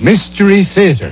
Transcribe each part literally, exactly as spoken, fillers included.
Mystery Theater.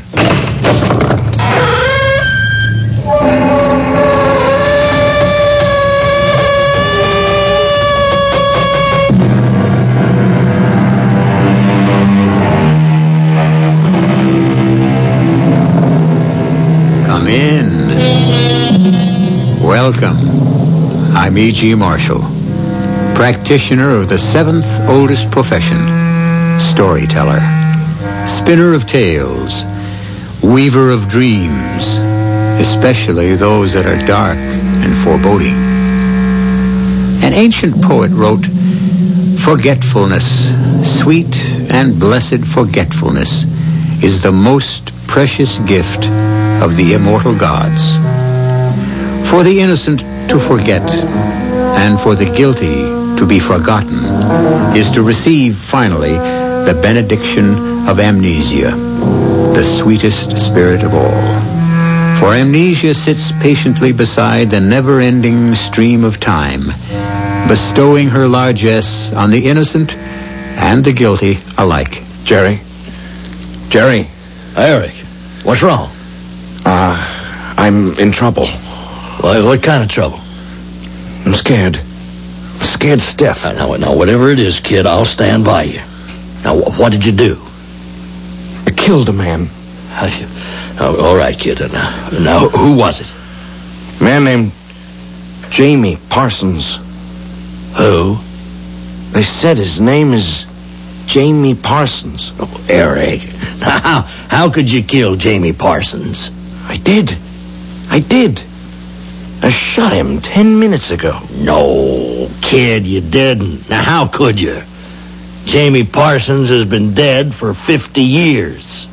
Come in. Welcome. I'm E G. Marshall, practitioner of the seventh oldest profession, storyteller, spinner of tales, weaver of dreams, especially those that are dark and foreboding. An ancient poet wrote, "Forgetfulness, sweet and blessed forgetfulness, is the most precious gift of the immortal gods. For the innocent to forget, and for the guilty to be forgotten, is to receive, finally, the benediction of amnesia, the sweetest spirit of all. For amnesia sits patiently beside the never-ending stream of time, bestowing her largesse on the innocent and the guilty alike." Jerry? Jerry? Eric, what's wrong? Uh, I'm in trouble. What, what kind of trouble? I'm scared. I'm scared stiff. Uh, now, now, whatever it is, kid, I'll stand by you. Now, wh- what did you do? I killed a man. How you, oh, all right, kid. Uh, Now, now, who, who was it? A man named Jamie Parsons. Who? They said his name is Jamie Parsons. Oh, Eric. Now, how, how could you kill Jamie Parsons? I did. I did. I shot him ten minutes ago. No, kid, you didn't. Now, how could you? Jamie Parsons has been dead for fifty years.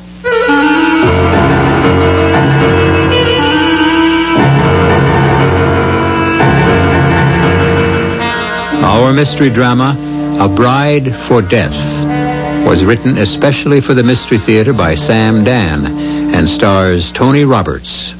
Our mystery drama, A Bride for Death, was written especially for the Mystery Theater by Sam Dan and stars Tony Roberts.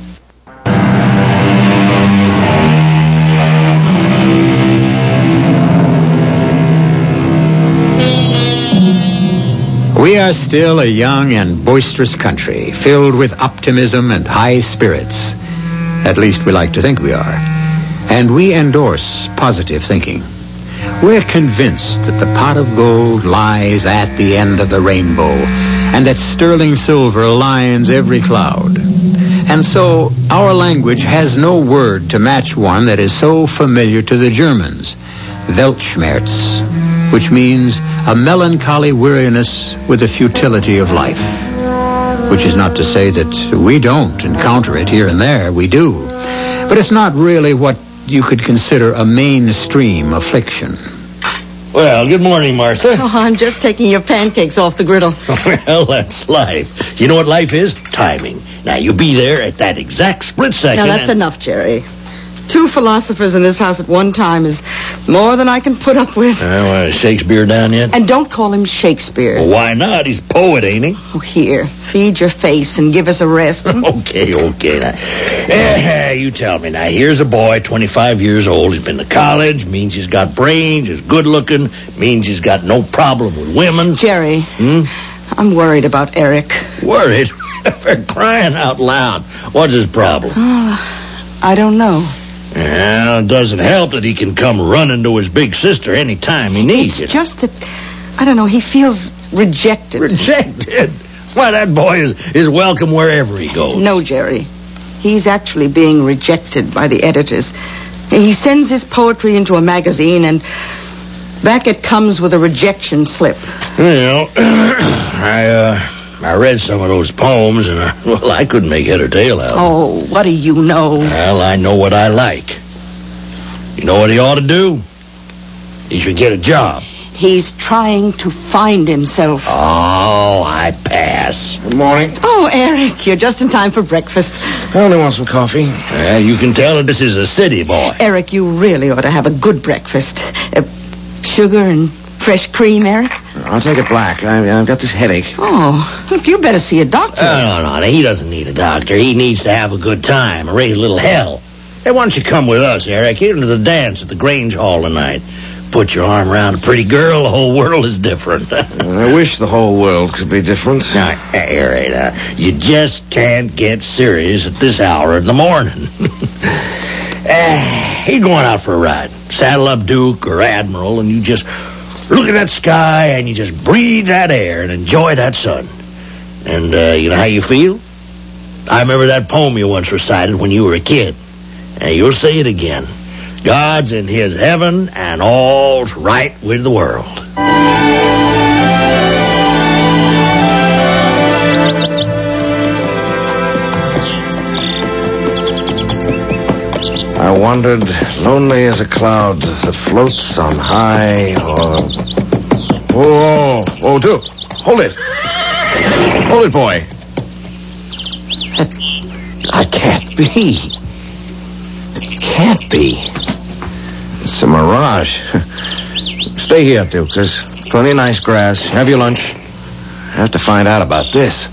We are still a young and boisterous country, filled with optimism and high spirits. At least we like to think we are. And we endorse positive thinking. We're convinced that the pot of gold lies at the end of the rainbow, and that sterling silver lines every cloud. And so our language has no word to match one that is so familiar to the Germans, Weltschmerz, which means a melancholy weariness with the futility of life. Which is not to say that we don't encounter it here and there. We do. But it's not really what you could consider a mainstream affliction. Well, good morning, Martha. Oh, I'm just taking your pancakes off the griddle. Well, that's life. You know what life is? Timing. Now, you be there at that exact split second. Now, that's and... enough, Jerry. Two philosophers in this house at one time is more than I can put up with. Well, uh, Shakespeare down yet? And don't call him Shakespeare. Well, why not? He's a poet, ain't he? Oh, here, feed your face and give us a rest. okay, okay. Now, eh, you tell me. Now, here's a boy, twenty-five years old. He's been to college, means he's got brains, he's good looking, means he's got no problem with women. Jerry, Hmm? I'm worried about Eric. Worried? For crying out loud. What's his problem? Oh, I don't know. Well, it doesn't help that he can come running to his big sister any time he needs It's it. just that, I don't know, he feels rejected. Rejected? Why, that boy is, is welcome wherever he goes. No, Jerry. He's actually being rejected by the editors. He sends his poetry into a magazine, and back it comes with a rejection slip. Well, I, uh... I read some of those poems, and, uh, well, I couldn't make head or tail out. Oh, what do you know? Well, I know what I like. You know what he ought to do? He should get a job. He's trying to find himself. Oh, I pass. Good morning. Oh, Eric, you're just in time for breakfast. I only want some coffee. Well, you can tell that this is a city boy. Eric, you really ought to have a good breakfast. Uh, sugar and fresh cream, Eric? I'll take it black. I, I've got this headache. Oh, look, you better see a doctor. Oh, no, no, he doesn't need a doctor. He needs to have a good time, raise a little hell. Hey, why don't you come with us, Eric, here to the dance at the Grange Hall tonight? put your arm around a pretty girl, the whole world is different. I wish the whole world could be different. Now, Harry, uh, you just can't get serious at this hour in the morning. uh, you're going out for a ride. Saddle up Duke or Admiral, and you just look at that sky, and you just breathe that air and enjoy that sun. And uh, you know how you feel? I remember that poem you once recited when you were a kid. And you'll say it again. God's in his heaven, and all's right with the world. I wandered lonely as a cloud that floats on high, or... Oh, oh, oh, Duke, hold it. Hold it, boy. I can't be. It can't be. It's a mirage. Stay here, Duke. There's plenty of nice grass. Have your lunch. I have to find out about this.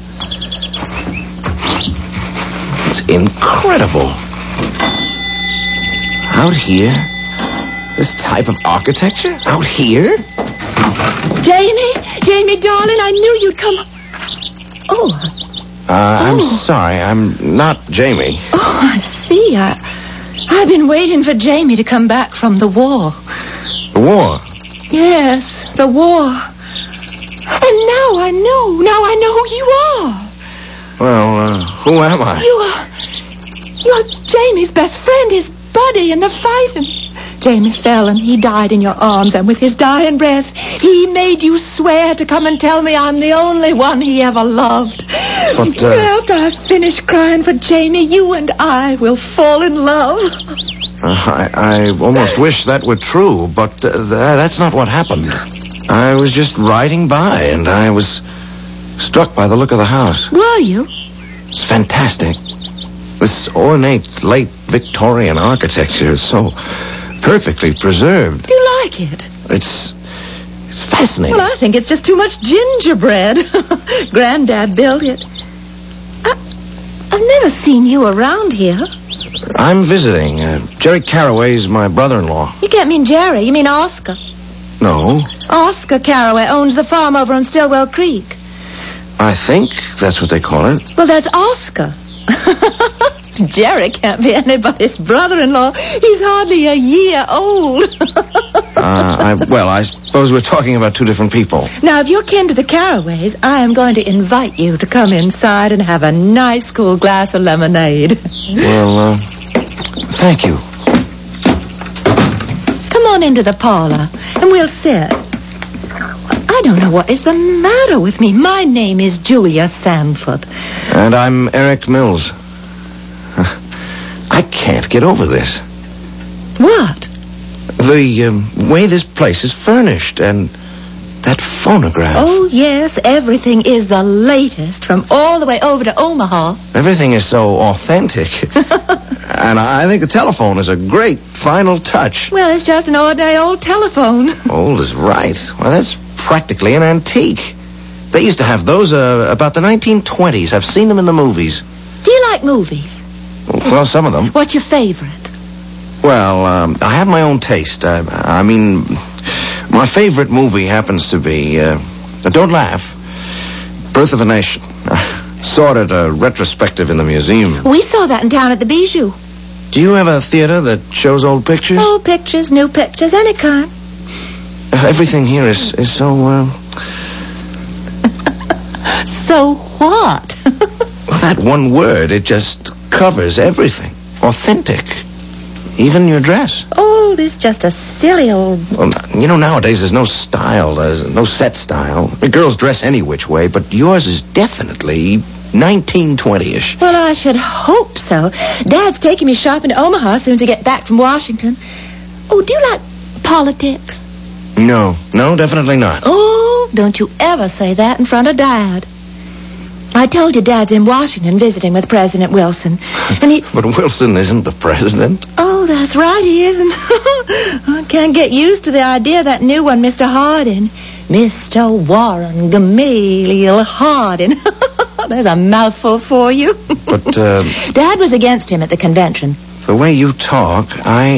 It's incredible. Out here? This type of architecture? Out here? Jamie, Jamie, darling, I knew you'd come. Oh. Uh, I'm Oh. sorry. I'm not Jamie. Oh, I see. I, I've been waiting for Jamie to come back from the war. The war. Yes, the war. And now I know. Now I know who you are. Well, uh, who am I? You are... You're Jamie's best friend, his buddy in the fighting. Jamie fell and he died in your arms, and with his dying breath, he made you swear to come and tell me I'm the only one he ever loved. But, uh... After I finish crying for Jamie, you and I will fall in love. Uh, I, I almost wish that were true, but uh, th- that's not what happened. I was just riding by, and I was struck by the look of the house. Were you? It's fantastic. This ornate, late Victorian architecture is so perfectly preserved. Do you like it? It's it's fascinating. Well, I think it's just too much gingerbread. Granddad built it. I, I've never seen you around here. I'm visiting. Uh, Jerry Carraway's my brother-in-law. You can't mean Jerry. You mean Oscar. No, Oscar Carraway owns the farm over on Stillwell Creek. I think that's what they call it. Well, that's Oscar. Jerry can't be anybody's brother-in-law. He's hardly a year old. uh, I, well, I suppose we're talking about two different people. Now, if you're kin to the Carraways, I am going to invite you to come inside and have a nice cool glass of lemonade. Well, uh, thank you. Come on into the parlor, and we'll sit. I don't know what is the matter with me. My name is Julia Sanford. And I'm Eric Mills. I can't get over this. What? The um, way this place is furnished, and that phonograph. Oh, yes, everything is the latest from all the way over to Omaha. Everything is so authentic. And I think the telephone is a great final touch. Well, it's just an ordinary old telephone. Old is right. Well, that's practically an antique. They used to have those uh, about the nineteen twenties. I've seen them in the movies. Do you like movies? Well, some of them. What's your favorite? Well, um, I have my own taste. I, I mean, my favorite movie happens to be, uh, don't laugh, Birth of a Nation. I saw it at a retrospective in the museum. We saw that in town at the Bijou. Do you have a theater that shows old pictures? Old pictures, new pictures, any kind. Uh, everything here is, is so, uh... So what? well, that one word, it just covers everything. Authentic. Even your dress. Oh, this is just a silly old... Well, you know, nowadays there's no style. There's no set style. The girls dress any which way, but yours is definitely nineteen twenty-ish. Well, I should hope so. Dad's taking me shopping to Omaha as soon as I get back from Washington. Oh, do you like politics? No, no, definitely not. Oh, don't you ever say that in front of Dad. I told you Dad's in Washington visiting with President Wilson. And he... But Wilson isn't the president. Oh, that's right, he isn't. I can't get used to the idea of that new one, Mister Hardin. Mister Warren Gamaliel Hardin. There's a mouthful for you. But, uh... Dad was against him at the convention. the way you talk, I...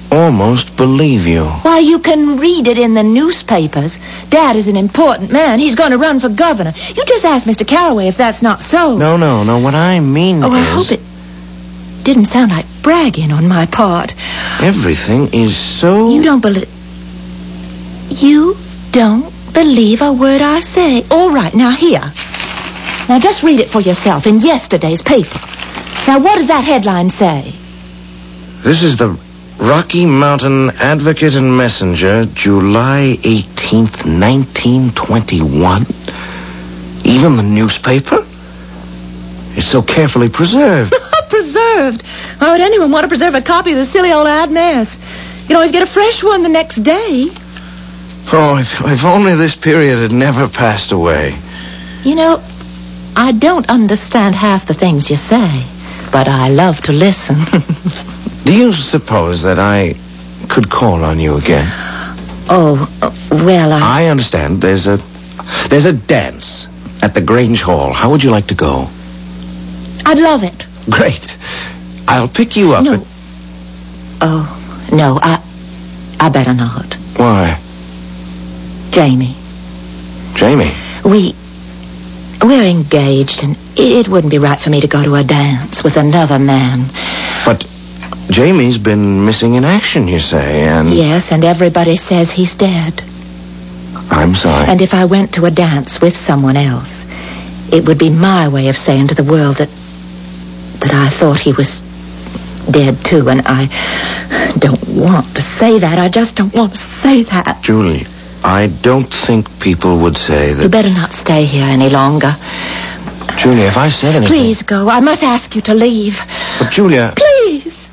almost believe you. Why, you can read it in the newspapers. Dad is an important man. He's going to run for governor. You just ask Mister Carraway if that's not so. No, no, no. What I mean Oh, is... I hope it didn't sound like bragging on my part. Everything is so... You don't believe... You don't believe a word I say. All right, now here. Now just read it for yourself in yesterday's paper. Now what does that headline say? This is the Rocky Mountain Advocate and Messenger, July eighteenth, nineteen twenty-one. Even the newspaper? It's so carefully preserved. Preserved? Why would anyone want to preserve a copy of the silly old ad mess? You can always get a fresh one the next day. Oh, if, if only this period had never passed away. You know, I don't understand half the things you say, but I love to listen. Do you suppose that I could call on you again? Oh, uh, well, I... I understand. There's a there's a dance at the Grange Hall. How would you like to go? I'd love it. Great. I'll pick you up. No. At... Oh, no, I... I better not. Why? Jamie. Jamie? We... We're engaged, and it wouldn't be right for me to go to a dance with another man. But Jamie's been missing in action, you say, and... Yes, and everybody says he's dead. I'm sorry. And if I went to a dance with someone else, it would be my way of saying to the world that... that I thought he was dead, too, and I don't want to say that. I just don't want to say that. Julie, I don't think people would say that... You better not stay here any longer. Julia, if I said anything... Please go. I must ask you to leave. But, Julia... Please.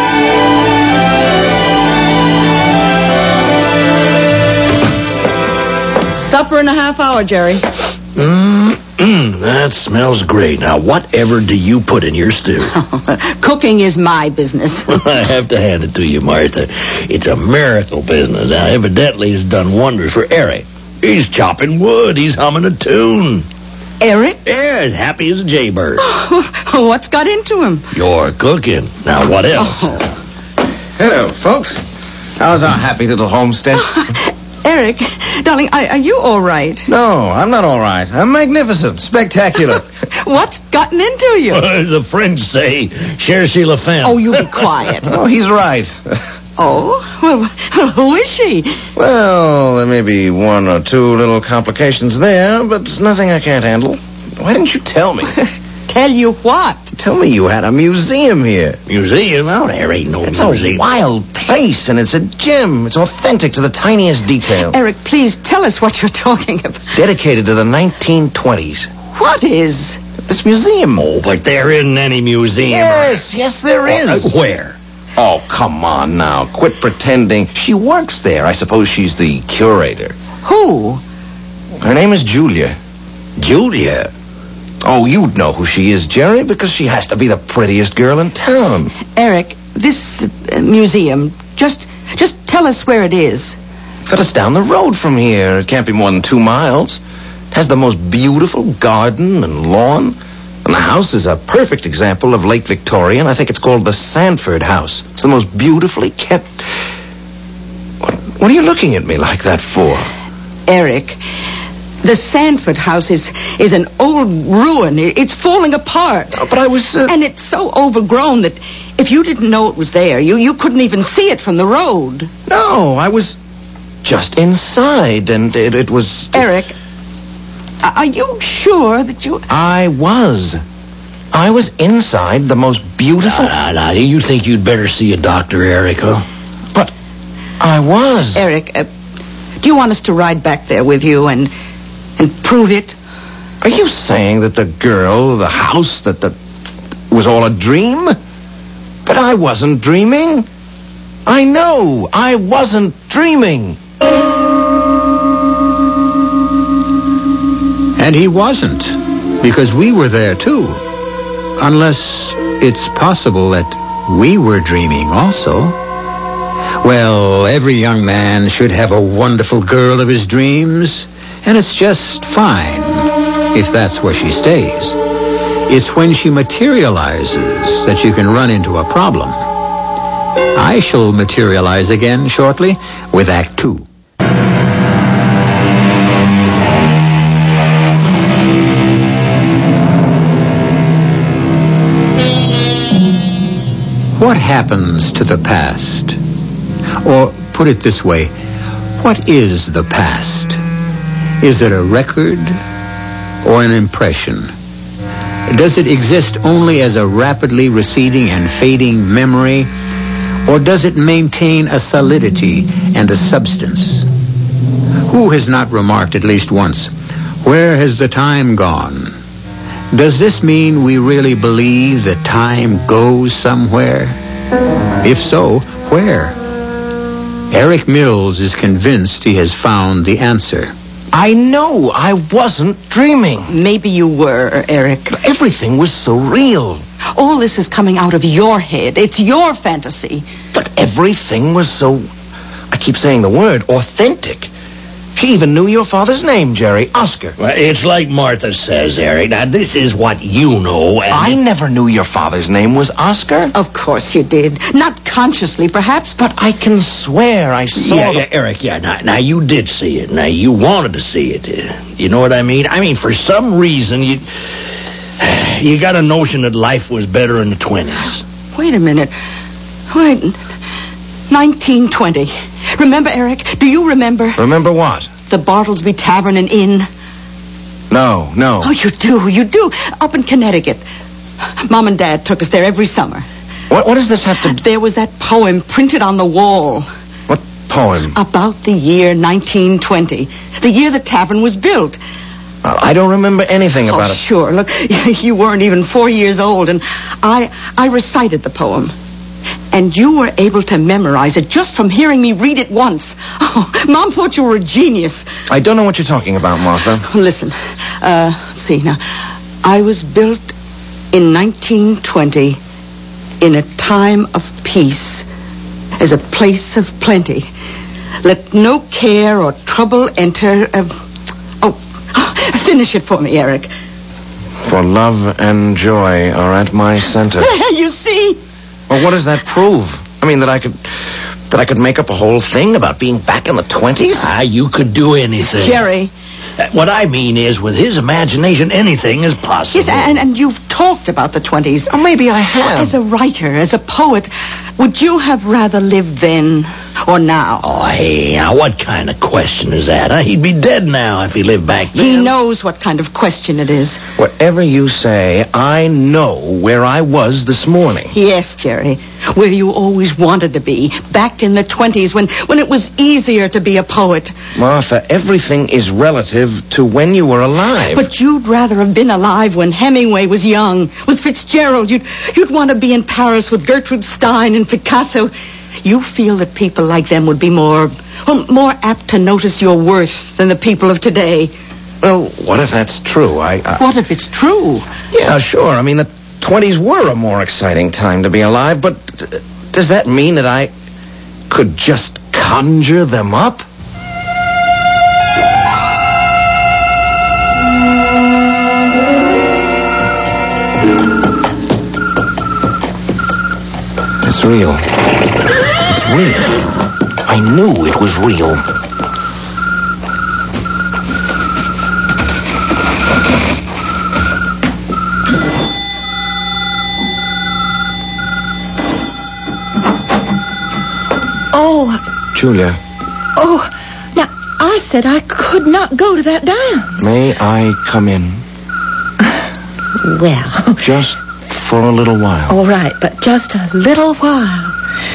Supper in a half hour, Jerry. Mmm, that smells great. Now, whatever do you put in your stew? Cooking is my business. I have to hand it to you, Martha. It's a miracle business. Now, evidently, it's done wonders for Eric. He's chopping wood. He's humming a tune. Eric? Yeah, as happy as a jaybird. What's got into him? You're cooking. Now, what else? Oh. Hello, folks. How's our happy little homestead? Eric, darling, are, are you all right? No, I'm not all right. I'm magnificent. Spectacular. What's gotten into you? The French say, cherchez la femme. Oh, you be quiet. Oh, he's right. Oh? Well, who is she? Well, there may be one or two little complications there, but nothing I can't handle. Why didn't you tell me? Tell you what? Tell me you had a museum here. Museum? Oh, there ain't no It's museum. a wild place, and it's a gem. It's authentic to the tiniest detail. Eric, please tell us what you're talking about. Dedicated to the nineteen twenties. What is? This museum. Oh, but there isn't any museum. Yes, yes, there is. Uh, where? Oh, come on now. Quit pretending. She works there. I suppose she's the curator. Who? Her name is Julia. Julia. Oh, you'd know who she is, Jerry, because she has to be the prettiest girl in town. Eric, this uh, museum, just just tell us where it is. But it's down the road from here. It can't be more than two miles. It has the most beautiful garden and lawn. And the house is a perfect example of late Victorian. I think it's called the Sanford House. It's the most beautifully kept... What, what are you looking at me like that for? Eric, the Sanford House is is an old ruin. It's falling apart. Oh, but I was... Uh... And it's so overgrown that if you didn't know it was there, you, you couldn't even see it from the road. No, I was just inside, and it, it was... Eric, are you sure that you... I was. I was inside the most beautiful... Nah, nah, nah. You think you'd better see a doctor, Eric, huh? But I was. Eric, uh, do you want us to ride back there with you and and prove it? Are you saying that the girl, the house, that the was all a dream? But I wasn't dreaming. I know I wasn't dreaming. And he wasn't, because we were there too. Unless it's possible that we were dreaming also. Well, every young man should have a wonderful girl of his dreams, and it's just fine if that's where she stays. It's when she materializes that you can run into a problem. I shall materialize again shortly with Act Two. What happens to the past? Or, put it this way, what is the past? Is it a record or an impression? Does it exist only as a rapidly receding and fading memory, or does it maintain a solidity and a substance? Who has not remarked at least once, where has the time gone? Does this mean we really believe that time goes somewhere? If so, where? Eric Mills is convinced he has found the answer. I know. I wasn't dreaming. Maybe you were, Eric. Everything was so real. All this is coming out of your head. It's your fantasy. But everything was so, I keep saying the word, authentic. He even knew your father's name, Jerry. Oscar. Well, it's like Martha says, Eric. Now, this is what you know, and... I never knew your father's name was Oscar. Of course you did. Not consciously, perhaps, but... But I can swear I saw Yeah, the... yeah, Eric, yeah. Now, now, you did see it. Now, you wanted to see it. You know what I mean? I mean, for some reason, you... You got a notion that life was better in the twenties. Wait a minute. Wait. nineteen twenty. Remember, Eric? Do you remember? Remember what? The Bartlesby Tavern and Inn. No, no. Oh, you do, you do. Up in Connecticut. Mom and Dad took us there every summer. What, what does this have to do? There was that poem printed on the wall. What poem? About the year nineteen twenty. The year the tavern was built. Well, I don't remember anything about oh, it. Sure. Look, you weren't even four years old, and I, I recited the poem. And you were able to memorize it just from hearing me read it once. Oh, Mom thought you were a genius. I don't know what you're talking about, Martha. Listen, uh, let's see now. I was built in nineteen twenty in a time of peace, as a place of plenty. Let no care or trouble enter. Uh, oh, finish it for me, Eric. For love and joy are at my center. You see? Well, what does that prove? I mean, that I could... That I could make up a whole thing about being back in the twenties? Ah, you could do anything. Jerry. Uh, What I mean is, with his imagination, anything is possible. Yes, and, and you've talked about the twenties. Oh, maybe I have. As a writer, as a poet, would you have rather lived then or now? Oh, hey, now, what kind of question is that? Huh? He'd be dead now if he lived back then. He knows what kind of question it is. Whatever you say, I know where I was this morning. Yes, Jerry, where you always wanted to be, back in the twenties when, when it was easier to be a poet. Martha, everything is relative to when you were alive. But you'd rather have been alive when Hemingway was young, with Fitzgerald. You'd, you'd want to be in Paris with Gertrude Stein and Picasso. You feel that people like them would be more, well, more apt to notice your worth than the people of today. Well, what if that's true? I, I... What if it's true? Yeah, sure. I mean, the twenties were a more exciting time to be alive, but uh, does that mean that I could just conjure them up? It's real. It's real. I knew it was real. Oh, Julia, oh. Now, I said I could not go to that dance. may I come in? Well, Just for a little while. all right, but just a little while.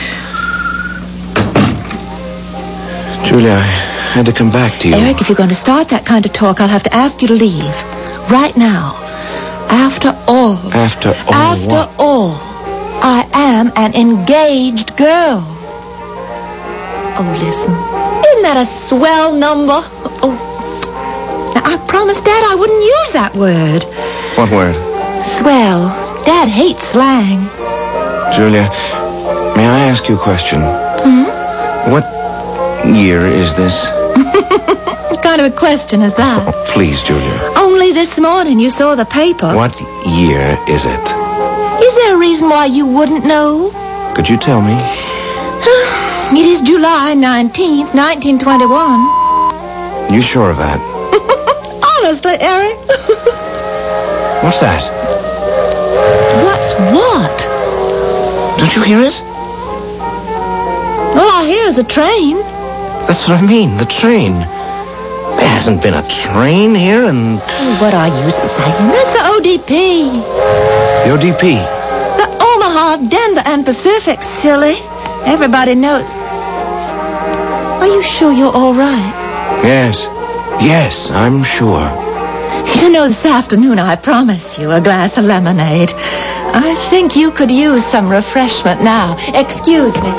Julia, I had to come back to you. Eric, if you're going to start that kind of talk, I'll have to ask you to leave. Right now. After all. After all After what? all, I am an engaged girl. Oh, listen. Isn't that a swell number? Oh. Now, I promised Dad I wouldn't use that word. What word? Swell. Dad hates slang. Julia, may I ask you a question? Hmm? What year is this? What kind of a question is that? Oh, please, Julia. Only this morning you saw the paper. What year is it? Is there a reason why you wouldn't know? Could you tell me? It is July nineteenth, nineteen twenty-one. You sure of that? Honestly, Eric. What's that? What's what? Don't you hear it? All I hear is a train. That's what I mean, the train. There hasn't been a train here in... What are you saying? That's the O D P. The O D P? The Omaha, Denver, and Pacific, silly. Everybody knows. Are you sure you're all right? Yes. Yes, I'm sure. You know, this afternoon I promised you a glass of lemonade. I think you could use some refreshment now. Excuse me.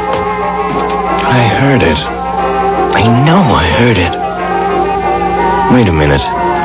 I heard it. I know I heard it. Wait a minute.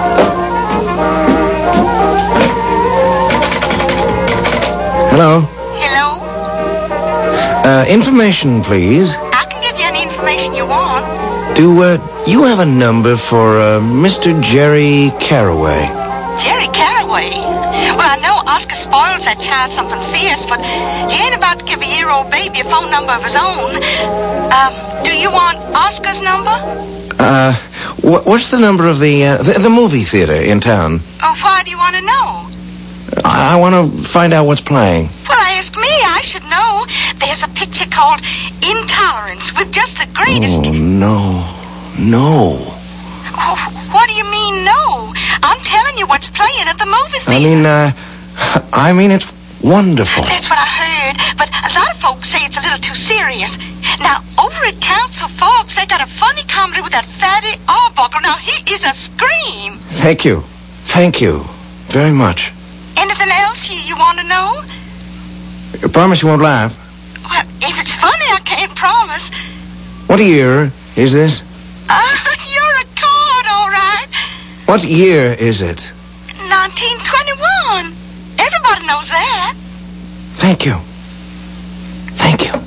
Hello? Hello? Uh, information, please. I can give you any information you want. Do, uh, you have a number for, uh, Mister Jerry Carraway? Jerry Carraway? Well, I know Oscar spoils that child something fierce, but he ain't about to give a year-old baby a phone number of his own. Um, do you want Oscar's number? Uh, wh- what's the number of the, uh, the, the movie theater in town? Oh, why do you want to know? I, I want to find out what's playing. Well, ask me. I should know. There's a picture called Intolerance with just the greatest... Oh, no. No. Oh, what do you mean, no? I'm telling you what's playing at the movie theater. I mean, uh, I mean, it's wonderful. That's what I heard, but a lot of folks say it's a little too serious. Now, over at Council Forks, they got a funny comedy with that fatty Arbuckle. Now, he is a scream. Thank you. Thank you very much. Anything else you, you want to know? I promise you won't laugh. Well, if it's funny, I can't promise. What year is this? Uh, you're a card, all right. What year is it? nineteen twenty-one. Everybody knows that. Thank you. Thank you.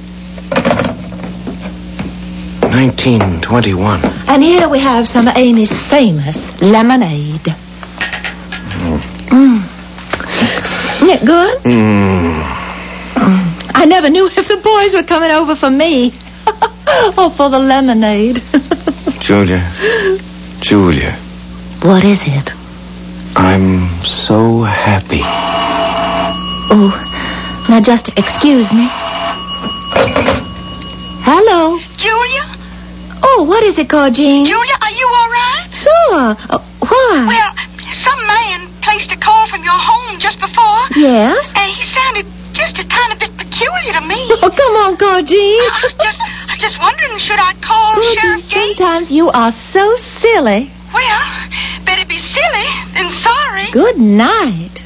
nineteen twenty-one. And here we have some of Amy's famous lemonade. Mm. Mm. Isn't it good? Mm. Mm. I never knew if the boys were coming over for me or for the lemonade. Julia. Julia. What is it? I'm so happy. Oh, now just excuse me. Hello. Julia? Oh, what is it, Cardine? Julia, are you all right? Sure. Uh, why? Well, some man placed a call from your home just before. Yes? And he sounded just a tiny bit peculiar to me. Oh, come on, Cardine. I was just, I was just wondering, should I call Cardine, Sheriff Gates? sometimes you are so silly. Well, better be silly than sorry. Good night.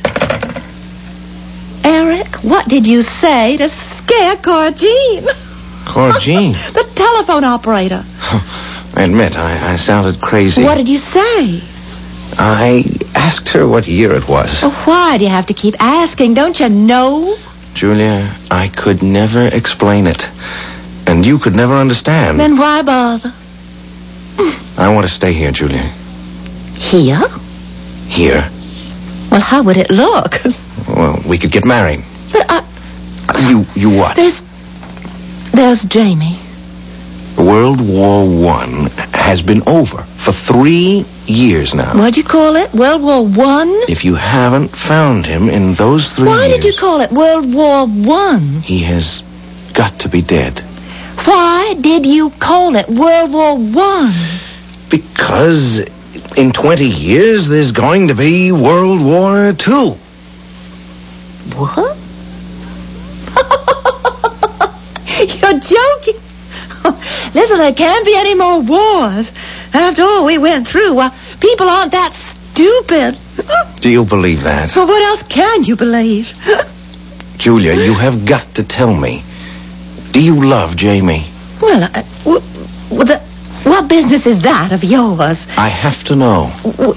Eric, what did you say to scare Cardine? Cardine? The telephone operator. I admit, I, I sounded crazy. What did you say? I asked her what year it was. Oh, why do you have to keep asking? Don't you know? Julia, I could never explain it. And you could never understand. Then why bother? I want to stay here, Julia. Here? Here. Well, how would it look? Well, we could get married. But I... You, you what? There's... There's Jamie. World War One has been over for three years now. What'd you call it? World War One? If you haven't found him in those three Why years... did you call it World War One? He has got to be dead. Why did you call it World War One? Because in twenty years there's going to be World War Two. What? You're joking. Listen, there can't be any more wars. After all we went through, well, people aren't that stupid. Do you believe that? So what else can you believe? Julia, you have got to tell me. Do you love Jamie? Well, uh, w- w- the, what business is that of yours? I have to know. W-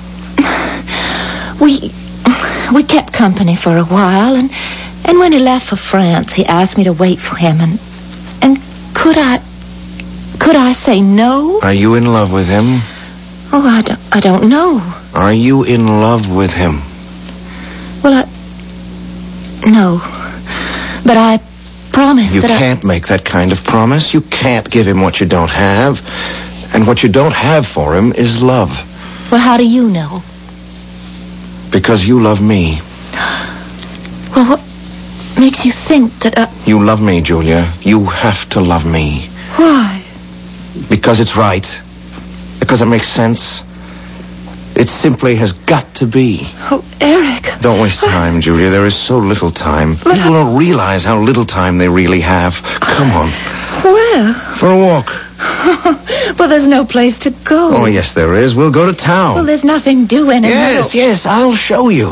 We we kept company for a while, and and when he left for France, he asked me to wait for him, and and could I could I say no? Are you in love with him? Oh, I don't, I don't know. Are you in love with him? Well, I no, but I promise You that I... can't make that kind of promise. You can't give him what you don't have. And what you don't have for him is love. Well, how do you know? Because you love me. Well, what makes you think that I... You love me, Julia. You have to love me. Why? Because it's right. Because it makes sense. It simply has got to be. Oh, Eric. Don't waste time, Julia. There is so little time. But People don't realize how little time they really have. Come on. Where? For a walk. Well, there's no place to go. Oh, yes, there is. We'll go to town. Well, there's nothing doing. Yes, no... yes, I'll show you.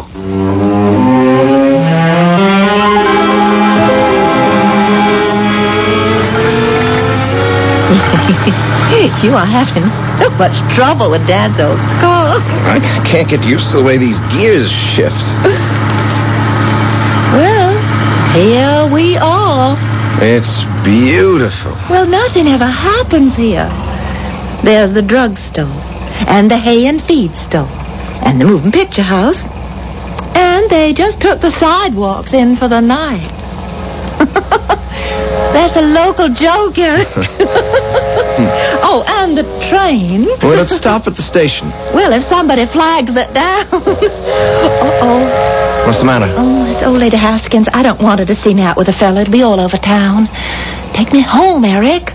You are having so much trouble with Dad's old car. I can't get used to the way these gears shift. Well, here we are. It's beautiful. Well, nothing ever happens here. There's the drugstore, and the hay and feed store, and the moving picture house. And they just took the sidewalks in for the night. That's a local joke, Eric. Oh, and the train. Well, let's stop at the station. Well, if somebody flags it down. Uh-oh. What's the matter? Oh, it's old Lady Haskins. I don't want her to see me out with a fella. It'll be all over town. Take me home, Eric.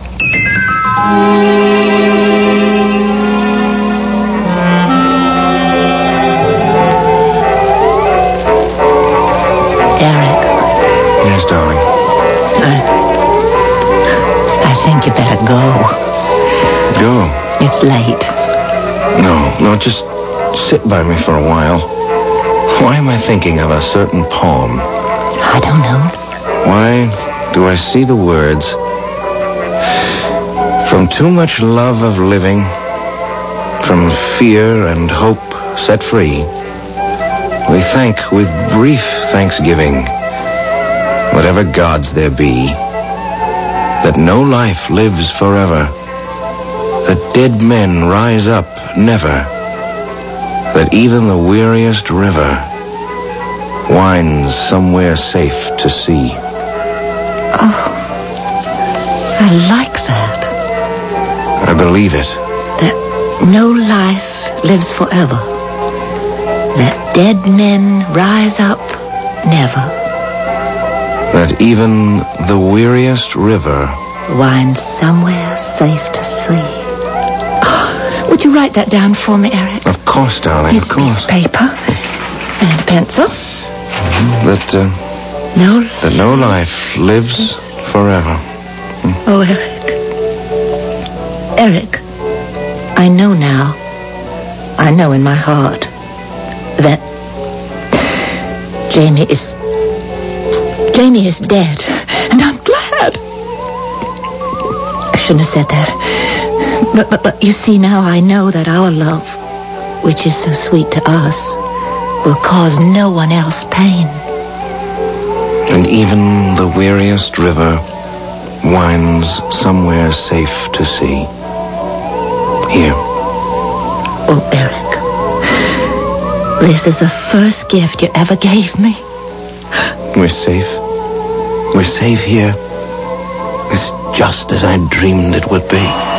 Eric. Yes, darling. I... I think you better go. Go? It's late. No, no, just sit by me for a while. Why am I thinking of a certain poem? I don't know. Why do I see the words? From too much love of living, from fear and hope set free, we thank with brief thanksgiving whatever gods there be, that no life lives forever, that dead men rise up never, that even the weariest river winds somewhere safe to sea. Oh, I like that. I believe it. That no life lives forever, that dead men rise up never, that even the weariest river winds somewhere safe to sea. Oh, would you write that down for me, Eric? Of course, darling, Here's of course. a piece of paper and a pencil. That, uh, No. that no life lives forever. Oh, Eric. Eric, I know now. I know in my heart that Jamie is... Jamie is dead. And I'm glad. I shouldn't have said that. But, but, but you see, now I know that our love, which is so sweet to us, will cause no one else pain. And even the weariest river winds somewhere safe to sea. Here. Oh, Eric, this is the first gift you ever gave me. We're safe. We're safe here. It's just as I dreamed it would be.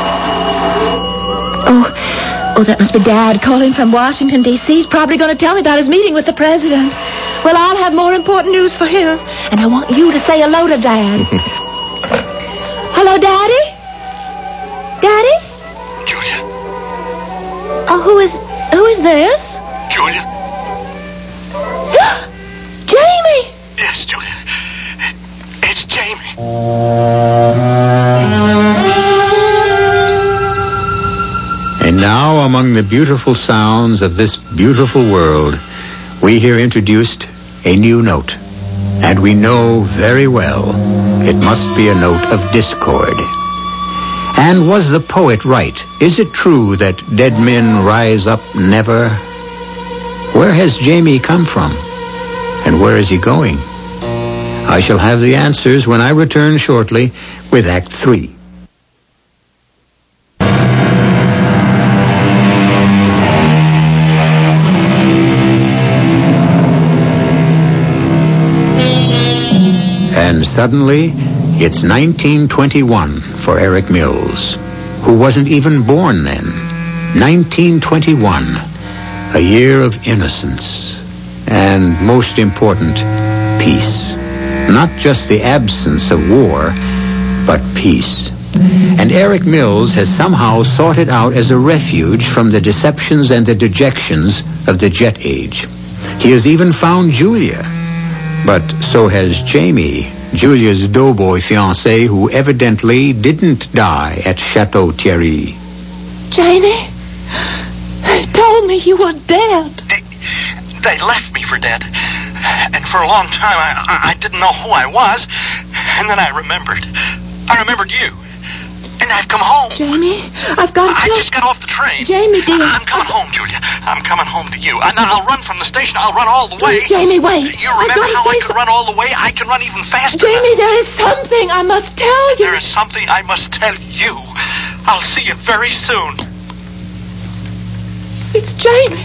Oh, oh, that must be Dad calling from Washington, D C He's probably going to tell me about his meeting with the president. Well, I'll have more important news for him. And I want you to say hello to Dad. Hello, Daddy? Daddy? Julia. Oh, who is, who is this? Julia? Jamie! Yes, Julia. It's Jamie. And now, among the beautiful sounds of this beautiful world, we hear introduced a new note. And we know very well it must be a note of discord. And was the poet right? Is it true that dead men rise up never? Where has Jamie come from? And where is he going? I shall have the answers when I return shortly with Act Three. And suddenly, It's nineteen twenty-one for Eric Mills, who wasn't even born then. nineteen twenty-one, a year of innocence, and most important, peace. Not just the absence of war, but peace. And Eric Mills has somehow sought it out as a refuge from the deceptions and the dejections of the jet age. He has even found Julia. But so has Jamie, Julia's doughboy fiancé, who evidently didn't die at Chateau Thierry. Jamie, they told me you were dead. They, they left me for dead. And for a long time, I, I didn't know who I was. And then I remembered. I remembered you. And I've come home. Jamie, I've got to I tell... just got off the train. Jamie, dear. I'm coming home, Julia. I'm coming home to you. And I'll run from the station. I'll run all the way. Please, Jamie, wait. You I've remember got to how I say could so- run all the way? I can run even faster. Jamie, there is something I must tell you. There is something I must tell you. I'll see you very soon. It's Jamie.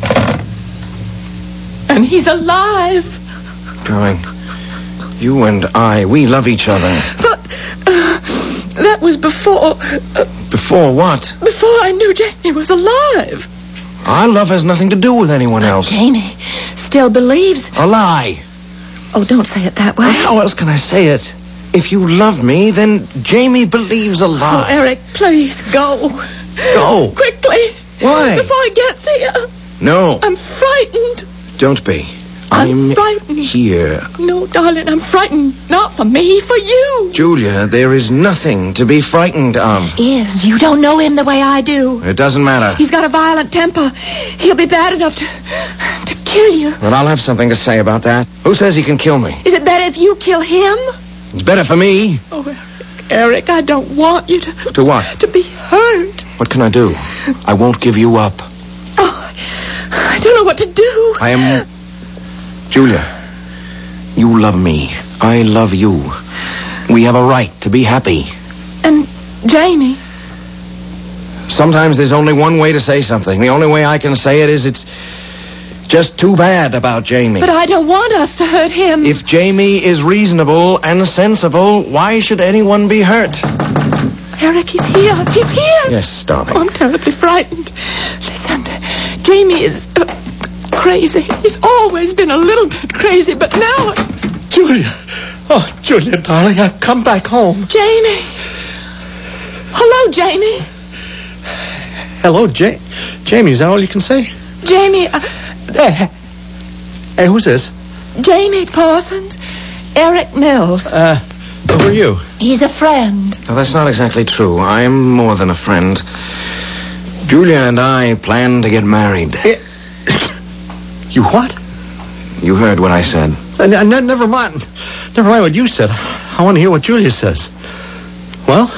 And he's alive. Darling, you and I, we love each other. But uh, that was before... Uh, Before what? before I knew Jamie was alive. Our love has nothing to do with anyone else. Jamie still believes... A lie. Oh, don't say it that way. Well, how else can I say it? If you love me, then Jamie believes a Oh, lie. Eric, please go. Go. Quickly. Why? Before he gets here. No, I'm frightened. don't be. I'm frightened. here. No, darling, I'm frightened. Not for me, for you. Julia, there is nothing to be frightened of. Is. You don't know him the way I do. It doesn't matter. He's got a violent temper. He'll be bad enough to to kill you. But I'll have something to say about that. Who says he can kill me? Is it better if you kill him? It's better for me. Oh, Eric, Eric, I don't want you to... To what? To be hurt. What can I do? I won't give you up. Oh, I don't know what to do. I am... Julia, you love me. I love you. We have a right to be happy. And Jamie... Sometimes there's only one way to say something. The only way I can say it is it's just too bad about Jamie. But I don't want us to hurt him. If Jamie is reasonable and sensible, why should anyone be hurt? Eric, he's here. He's here. Yes, darling. Oh, I'm terribly frightened. Listen, Jamie is uh, crazy. He's always been a little bit crazy, but now... Julia. Oh, Julia, darling, I've come back home. Jamie. Hello, Jamie. Hello, ja- Jamie. Is that all you can say? Jamie, uh, Hey, hey, who's this? Jamie Parsons. Eric Mills. Uh, who are you? He's a friend. No, that's not exactly true. I'm more than a friend. Julia and I plan to get married. You what? You heard what I said. Uh, n- n- never mind. Never mind what you said. I want to hear what Julia says. Well?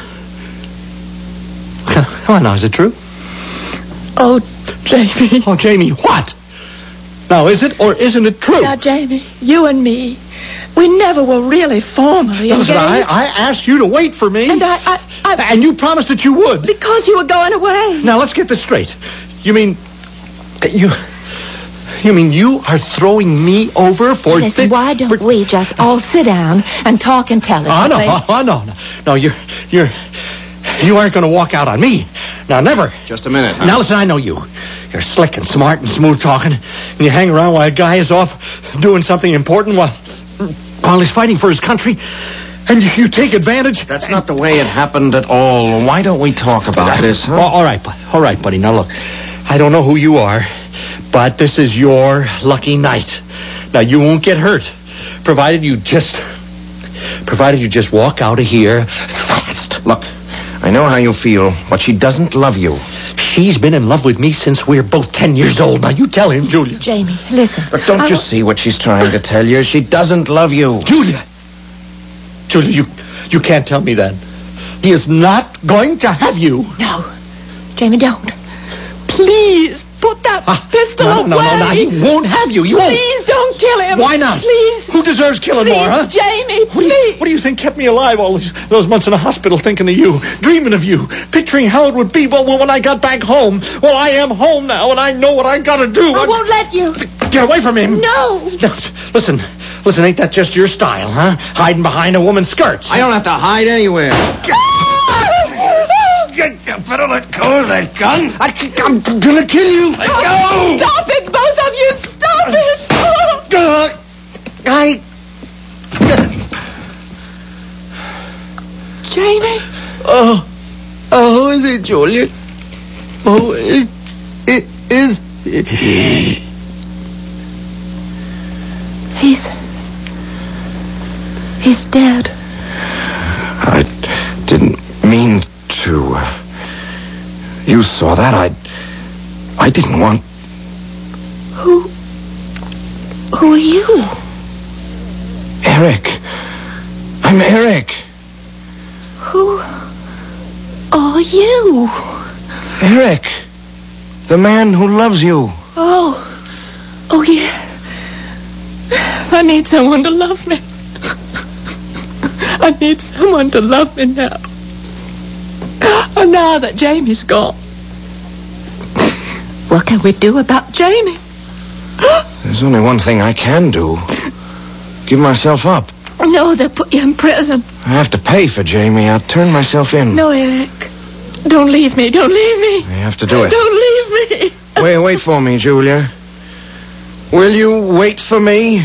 Come on now, is it true? Oh, Jamie. Oh, Jamie, what? Now, is it or isn't it true? Now, Jamie, you and me, we never were really formally Now, engaged. listen, I, I asked you to wait for me. And I, I, I... And you promised that you would. Because you were going away. Now, let's get this straight. You mean... You... You mean you are throwing me over for... Listen, thi- why don't for- we just all sit down and talk intelligently? Oh, no, oh, no, no. No, you're... You're... You aren't going to walk out on me. Now, never. Just a minute, huh? Now, listen, I know you. You're slick and smart and smooth talking, and you hang around while a guy is off doing something important while, while he's fighting for his country, and you, you take advantage. That's not the way it happened at all. Why don't we talk about this, huh? Oh, all right, bud. All right, buddy. Now, look, I don't know who you are, but this is your lucky night. Now, you won't get hurt, provided you just... Provided you just walk out of here fast. Look, I know how you feel, but she doesn't love you. She's been in love with me since we're both ten years old. Now, you tell him, Julia. Jamie, listen. But don't I you wa- see what she's trying to tell you? She doesn't love you. Julia! Julia, you, you can't tell me that. He is not going to have you. No. Jamie, don't. Please, put that Ah, pistol no, away. no, no, no, he won't have you. He won't. Please don't kill him. Why not? Please. Who deserves killing Please, more, huh? Jamie, What do, you, please. what do you think kept me alive all these, those months in the hospital thinking of you, dreaming of you, picturing how it would be well, well, when I got back home? Well, I am home now, and I know what I got to do. I won't let you. Get away from him. No. No, listen, Listen, ain't that just your style, huh? Hiding behind a woman's skirts. I don't have to hide anywhere. You better let go of that gun. I, I'm gonna kill you. Let go. Stop it, both of you. Stop it. Uh, I... Jamie? Oh, oh, is it Julian? Oh, it, it is... He's... He's dead. I didn't mean to. You saw that. I... I didn't want... Who... Who are you? Eric. I'm Eric. Who are you? Eric. The man who loves you. Oh. Oh, yeah. I need someone to love me. I need someone to love me now. Oh, now that Jamie's gone. What can we do about Jamie? There's only one thing I can do. Give myself up. No, they'll put you in prison. I have to pay for Jamie. I'll turn myself in. No, Eric. Don't leave me. Don't leave me. I have to do it. Don't leave me. Wait, wait for me, Julia. Will you wait for me?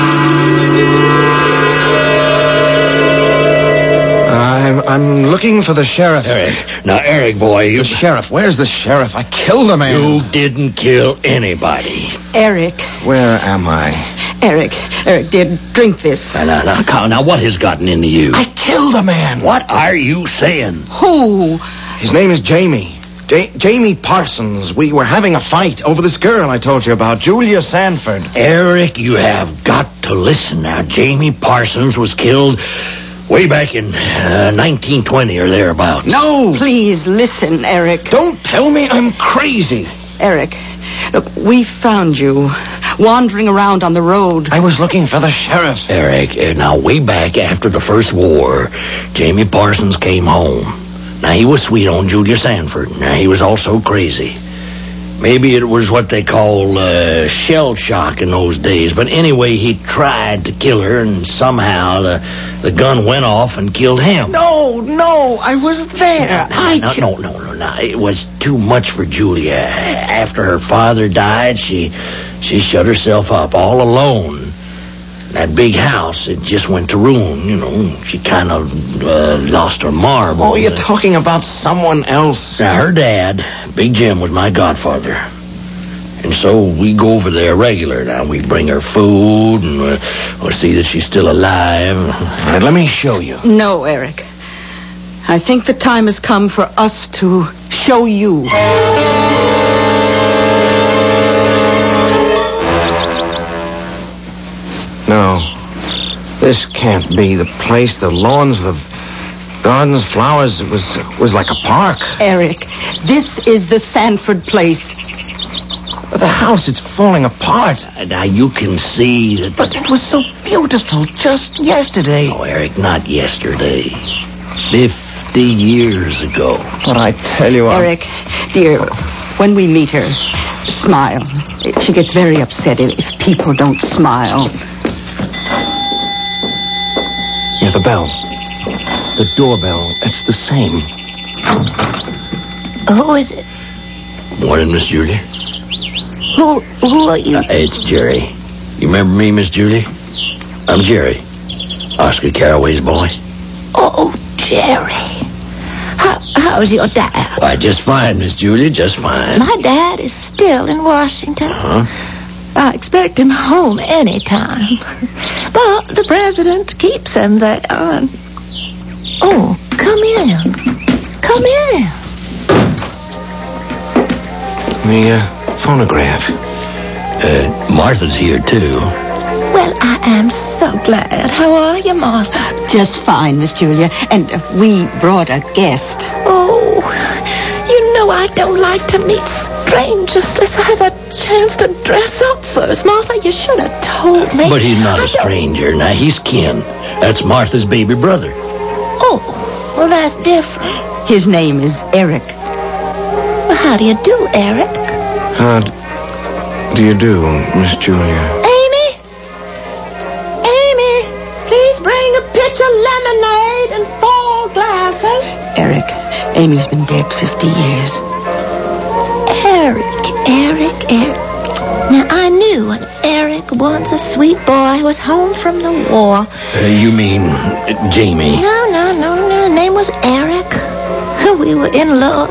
I'm, I'm looking for the sheriff. Eric. Now, Eric, boy, you... The sheriff. Where's the sheriff? I killed a man. You didn't kill anybody. Eric. Where am I? Eric. Eric, dear, drink this. Now, now, now, Carl, now, what has gotten into you? I killed a man. What are you saying? Who? His name is Jamie. Ja- Jamie Parsons. We were having a fight over this girl I told you about, Julia Sanford. Eric, you have got to listen now. Jamie Parsons was killed way back in uh, nineteen twenty or thereabouts. No! Please listen, Eric. Don't tell me I'm crazy. Eric, look, we found you wandering around on the road. I was looking for the sheriff. Eric, uh, now, way back after the first war, Jamie Parsons came home. Now, he was sweet on Julia Sanford. Now, he was also crazy. Maybe it was what they call uh, shell shock in those days. But anyway, he tried to kill her, and somehow the, the gun went off and killed him. No, no, I was there. No, I no, no, no, no, no. It was too much for Julia. After her father died, she she shut herself up all alone. That big house, it just went to ruin, you know. She kind of uh, lost her marbles. Oh, you're talking about someone else. Now, her dad, Big Jim, was my godfather. And so we go over there regular. Now, we bring her food and uh, we'll see that she's still alive. All right, let me show you. No, Eric. I think the time has come for us to show you. No, this can't be the place. The lawns, the gardens, flowers, it was, it was like a park. Eric, this is the Sanford place. But the house, it's falling apart. Uh, now, you can see that... But it was so beautiful just yesterday. Oh, Eric, not yesterday. Fifty years ago. But I tell you... I... Eric, dear, when we meet her, smile. She gets very upset if people don't smile. Yeah, the bell. The doorbell. It's the same. Who is it? Morning, Miss Julie. Who who are you? Uh, it's Jerry. You remember me, Miss Julie? I'm Jerry. Oscar Carraway's boy. Oh, Jerry. How, how's your dad? Why, just fine, Miss Julie, just fine. My dad is still in Washington. Huh? I expect him home any time. But the president keeps him there. Uh, oh, come in. Come in. The uh, phonograph. Uh, Martha's here, too. Well, I am so glad. How are you, Martha? Just fine, Miss Julia. And uh, we brought a guest. Oh, you know I don't like to meet strangers unless I have a chance to dress up first. Martha, you should have told me. But he's not I a stranger. Now, he's kin. That's Martha's baby brother. Oh, well, that's different. His name is Eric. Well, how do you do, Eric? How d- do you do, Miss Julia? Amy? Amy's been dead fifty years. Eric, Eric, Eric. Now, I knew when Eric, once a sweet boy, was home from the war. Uh, you mean uh, Jamie? No, no, no, no. His name was Eric. We were in love.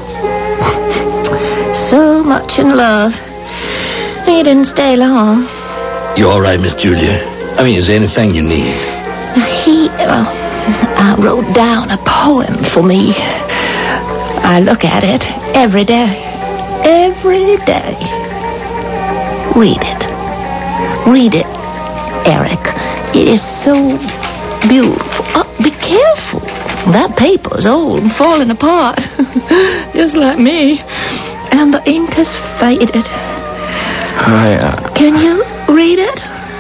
So much in love. He didn't stay long. You all right, Miss Julia? I mean, is there anything you need? He uh, uh, wrote down a poem for me. I look at it every day. Every day. Read it. Read it, Eric. It is so beautiful. Oh, be careful. That paper's old and falling apart. Just like me. And the ink has faded. I, uh, Can you read it?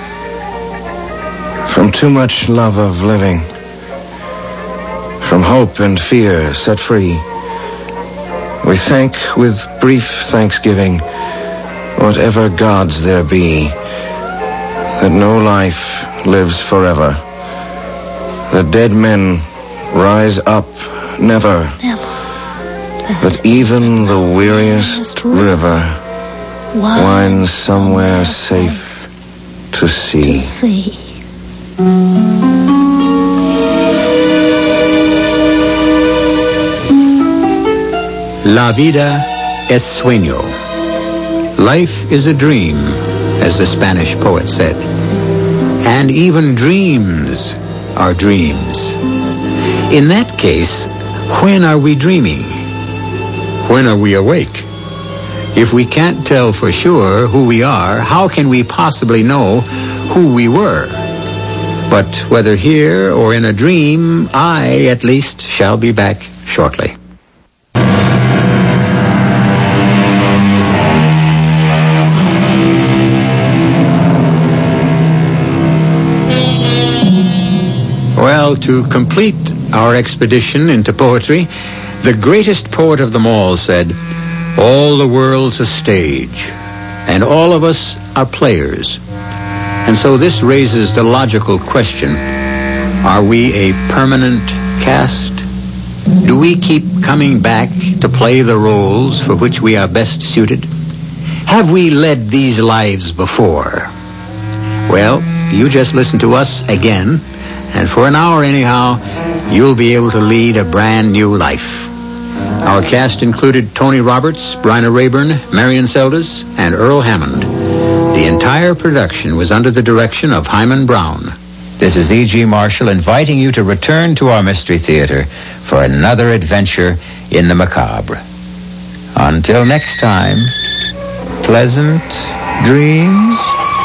From too much love of living, from hope and fear set free, we thank with brief thanksgiving whatever gods there be, that no life lives forever, that dead men rise up never, Never. that even the weariest river winds somewhere safe to sea. See. La vida es sueño. Life is a dream, as the Spanish poet said. And even dreams are dreams. In that case, when are we dreaming? When are we awake? If we can't tell for sure who we are, how can we possibly know who we were? But whether here or in a dream, I, at least, shall be back shortly. Well, to complete our expedition into poetry, the greatest poet of them all said, "All the world's a stage, and all of us are players." And so this raises the logical question, are we a permanent cast? Do we keep coming back to play the roles for which we are best suited? Have we led these lives before? Well, you just listen to us again, and for an hour anyhow, you'll be able to lead a brand new life. Our cast included Tony Roberts, Bryna Rayburn, Marion Seldes, and Earl Hammond. The entire production was under the direction of Hyman Brown. This is E G. Marshall inviting you to return to our Mystery Theater for another adventure in the macabre. Until next time, pleasant dreams.